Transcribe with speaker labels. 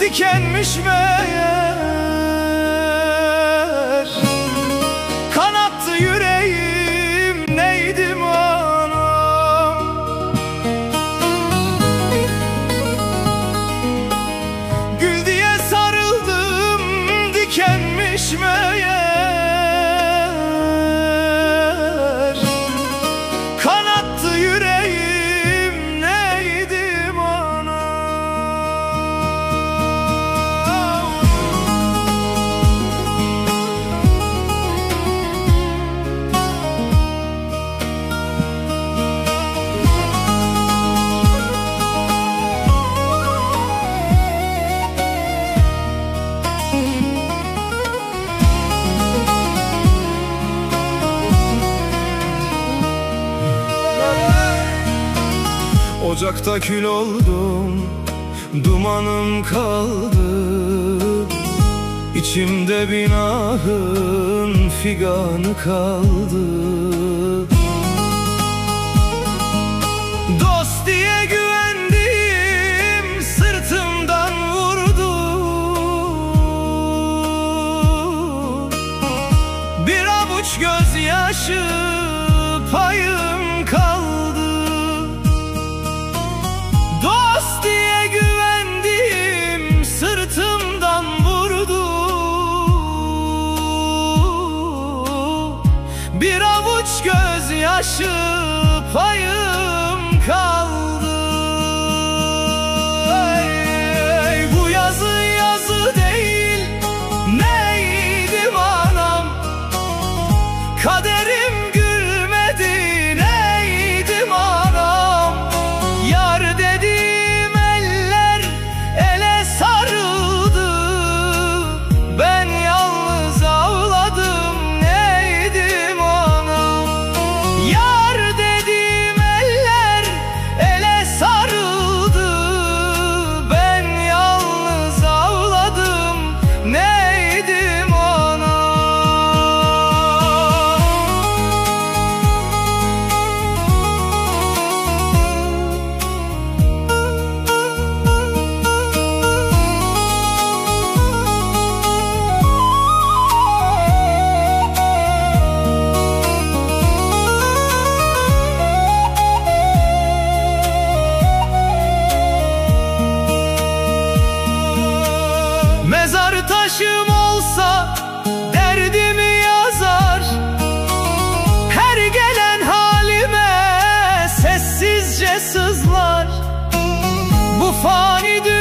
Speaker 1: dikenmiş meğer. Kanattı yüreğim, neydim anam. Gül diye sarıldım, dikenmiş meğer. Kanattı yüreğim, neydim anam. Ocakta kül oldum, dumanım kaldı. İçimde bin ahın figanı kaldı. Dost diye güvendim, sırtımdan vurdu. Bir avuç gözyaşı payım kaldı. Dost diye güvendim, sırtımdan vurdu. Bir avuç gözyaşı payım kaldı. Ey, bu yazı yazı değil, neydim anam. Kaderim gülmedi, neydim anam. Yar dediğim eller ele sarıldı. Ben yalnız ağladım, neydim anam. Yar dediğim eller ele sarıldı. Ben yalnız ağladım, neydim anam. Mezar taşım olsa derdimi yazar. Her gelen halime sessizce sızlar. Bu fani